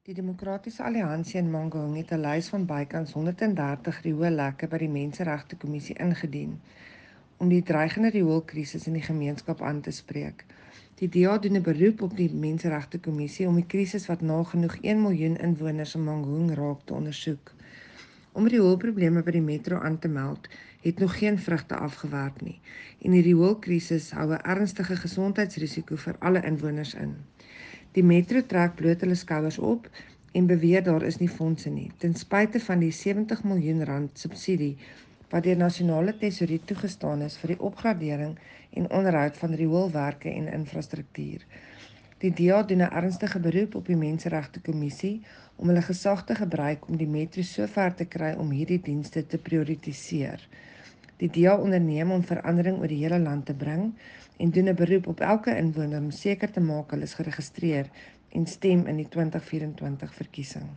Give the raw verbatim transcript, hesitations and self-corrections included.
Die Demokratiese Alliansie in Mangaung het 'n lys van bykans honderddertig rioollekke by die Menseregtekommissie ingedien om die dreigende rioolkrisis in die gemeenskap aan te spreek. Die D A doen 'n beroep op die Menseregtekommissie om die krisis wat nagenoeg een miljoen inwoners in Mangaung raak te ondersoek. Om rioolprobleme by die metro aan te meld, het nog geen vrugte afgewerp nie en die rioolkrisis hou 'n ernstige gesondheidsrisiko vir alle inwoners in. Die metro trek bloot hulle skouers op en beweer daar is nie fondse nie, ten spyte van die sewentig miljoen rand subsidie wat deur nasionale tesourie toegestaan is vir die opgradering en onderhoud van rioolwerke en infrastruktuur. Die D A doen 'n ernstige beroep op die Menseregtekommissie om hulle gesag te gebruik om die metro so ver te kry om hierdie dienste te prioritiseer. Die D A onderneem om verandering oor die hele land te bring en doen 'n beroep op elke inwoner om seker te maak hulle is geregistreer en stem in die twintig vyf-en-twintig verkiesing.